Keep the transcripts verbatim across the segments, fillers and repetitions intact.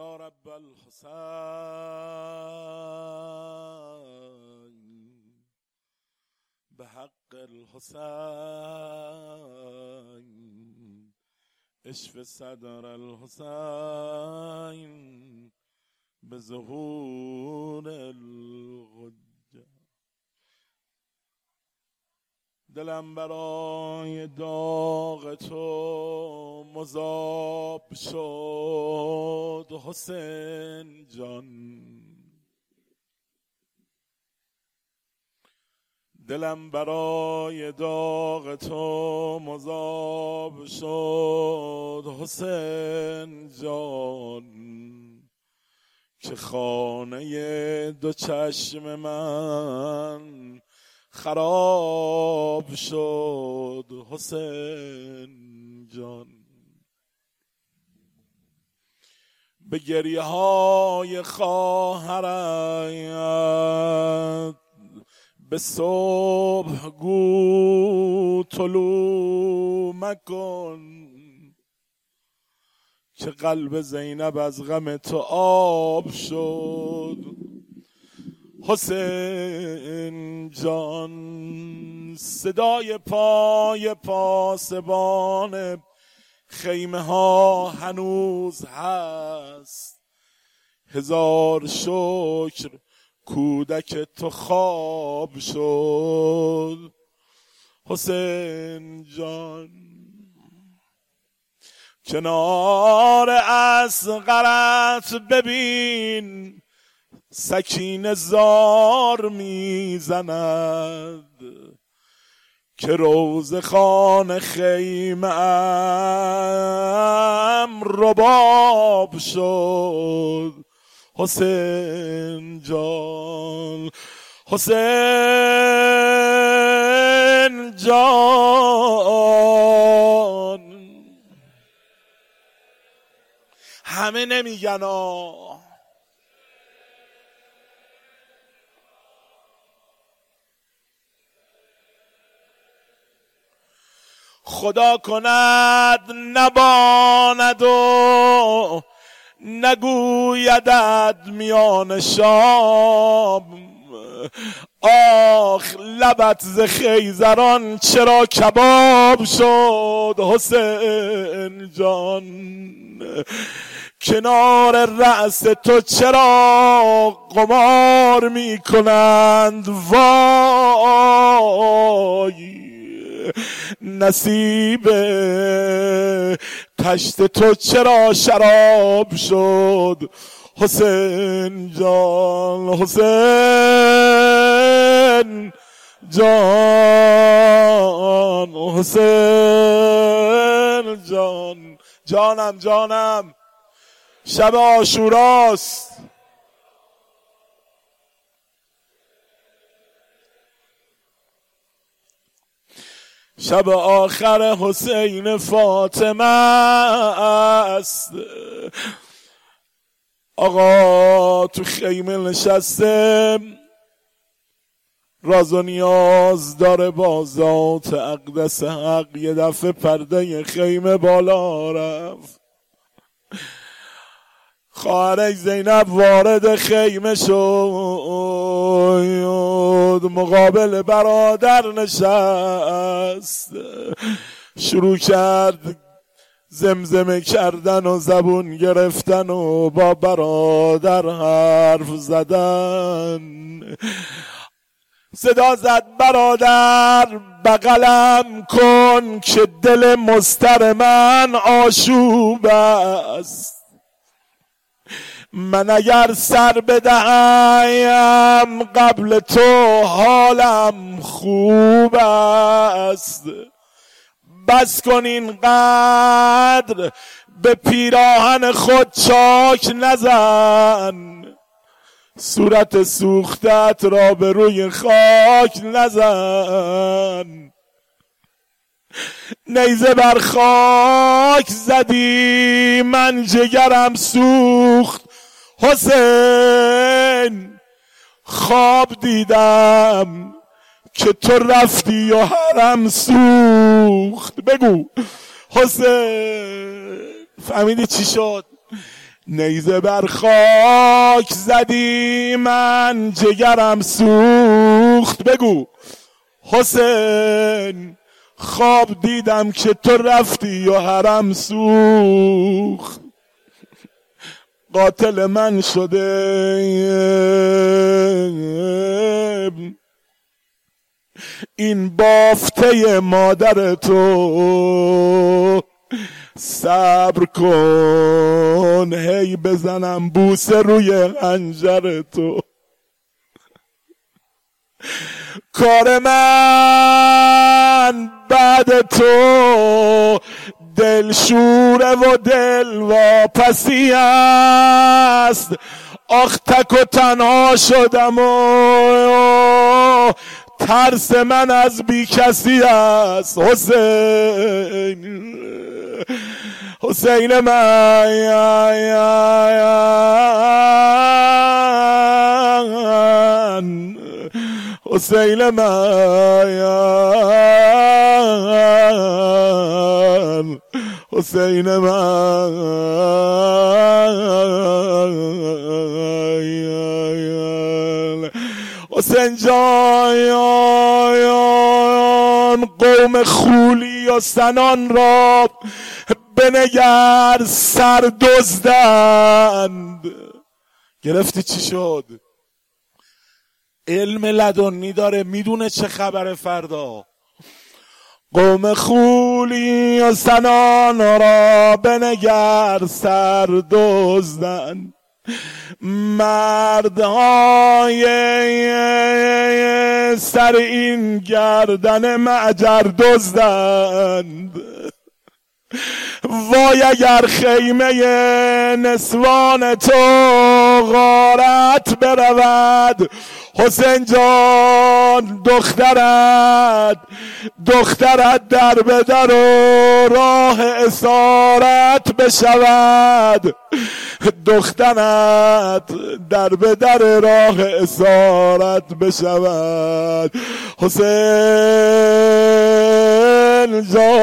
یا رب الحسین به حق الحسین اشف صدر الحسین به ظهور الحجه. دلم برای داغ تو مذاب شد حسین جان، دلم برای داغ تو مذاب شد حسین جان، که خانه دو چشم من خراب شد حسین جان. به گریه های خواهرت به صبح گو طلوع مکن، که قلب زینب از غم تو آب شد حسین جان. صدای پای پاسبان خیمه ها هنوز هست، هزار شکر کودک تو خواب شد حسین جان. کنار اصغرت ببین سکینه زار میزند، که روز خانه خیمه ام رباب شد حسین جان. حسین جان همه نمیگن آه، خدا کند نباند و نگویدت میان شام، آخ لبت ز خیزران چرا کباب شد حسین جان. کنار رأس تو چرا قمار میکنند وای، نصیب تشت تو چرا شراب شد حسین جان. حسین جان حسین جان جانم جانم شب عاشوراست، شب آخر حسین فاطمه است. آقا تو خیمه نشسته راز و نیاز داره با ذات اقدس حق. یه دفعه پرده خیمه بالا رفت، خواهرش زینب وارد خیمه شد، مقابل برادر نشست، شروع کرد زمزمه کردن و زبون گرفتن و با برادر حرف زدن. صدا زد برادر بغلم کن که دل مضطر من آشوب است، من اگر سر بدهم قبل تو حالم خوب است. بس کن این قدر به پیراهن خود چاک نزن، صورت سوختت را به روی خاک نزن. نیزه بر خاک زدی من جگرم سوخت حسین، خواب دیدم که تو رفتی و حرم سوخت. بگو حسین فهمیدی چی شد؟ نیزه بر خاک زدی من جگرم سوخت. بگو حسین خواب دیدم که تو رفتی و حرم سوخت. قاتل من شده این بافته مادر تو، صبر کن هی بزنم بوسه روی خنجر تو. کار من بعد تو دلشوره و دل واپسی است. آخ تک و تنها شدم و ترس من از بی کسی است. حسین حسین من حسین من حسین من حسین جان قوم خولی و سنان را بنگر سر دزدند. گرفتی چی شد؟ علم لدنی داره، میدونه چه خبر فردا. قوم خولی و سنان را بنگر سر دزدند. مردهای سر این گردن معجر دزدند. وای اگر خیمه نسوان تو غارت برود. حسین جان دخترت دخترت در به در و راه اسارت بشود. دخترت در به در راه اسارت بشود. حسین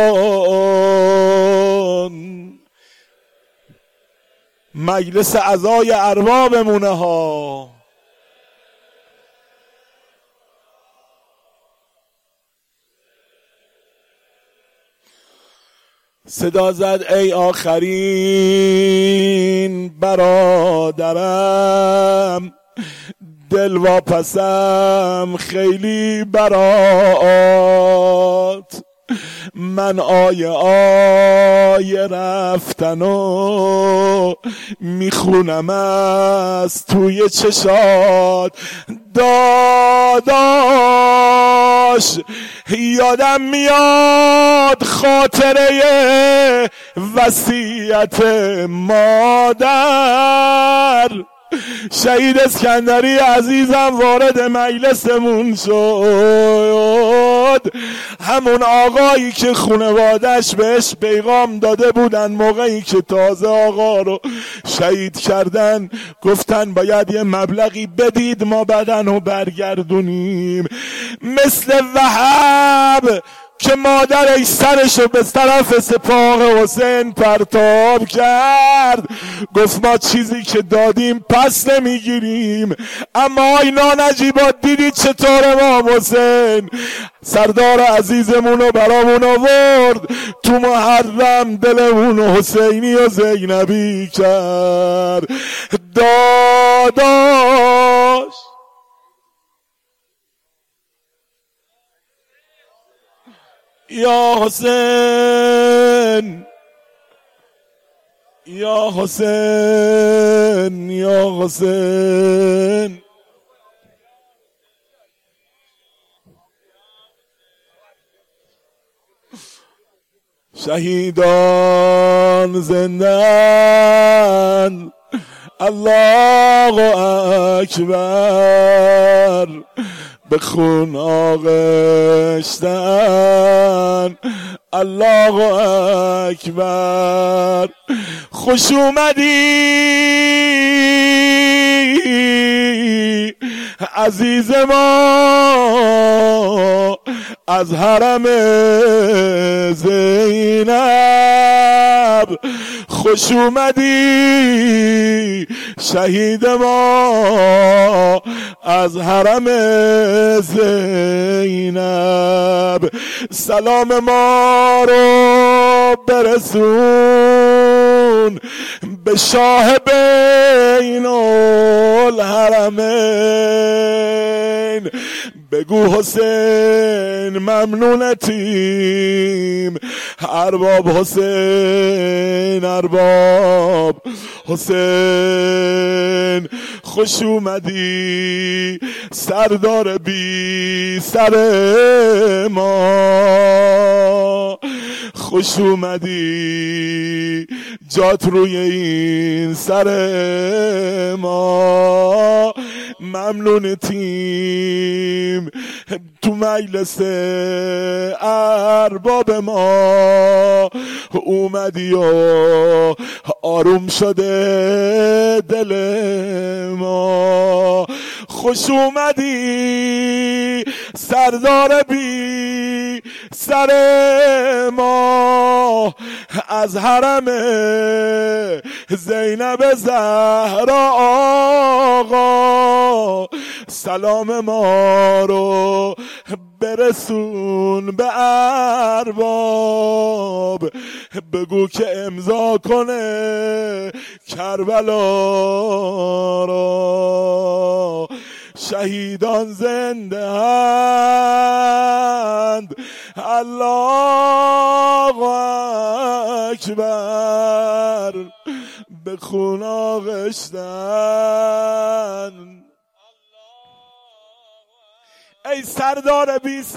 جان مجلس عزای اربابمونه ها. صدا زد ای آخرین برادرم، دل واپسم خیلی برات. من آیه آیه رفتن و میخونم از توی چشات. داداش یادم میاد خاطره وصیت مادر. شهید اسکندری عزیزم وارد مجلسمون شد. همون آقایی که خانواده‌اش بهش پیغام داده بودن موقعی که تازه آقا رو شهید کردن، گفتن باید یه مبلغی بدید ما بدن رو برگردونیم. مثل وهب که مادرش سرشو به طرف سپاه حسین پرتاب کرد، گفت ما چیزی که دادیم پس نمیگیریم. اما اینا نجیبات دیدید چطور امام حسین سردار عزیزمونو برامون آورد تو محرم، دلمون حسینی و زینبی کرد. داداش یا حسین یا حسین یا حسین شهیدان زندان الله اکبر، به خون آغشتن الله اکبر. خوش اومدی عزیز ما از حرم زینب، خوش اومدی شهید ما از حرم زینب، سلام ما رو برسون به شاه بین الحرمین. بگو حسین ممنونتیم، ارباب حسین ارباب حسین. خوش اومدی سردار بی سر ما، خوش اومدی جات روی این سر ما. ممنونتیم تو مجلس ارباب ما اومدی و آروم شده دل ما. خوش اومدی سردار بی سر ما از حرم زینب زهرا آقا، سلام ما رو برسون به ارباب. بگو که امضا کنه کربلا را، شهیدان زنده اند الله اکبر، به خون آغشتن. ای سردار بی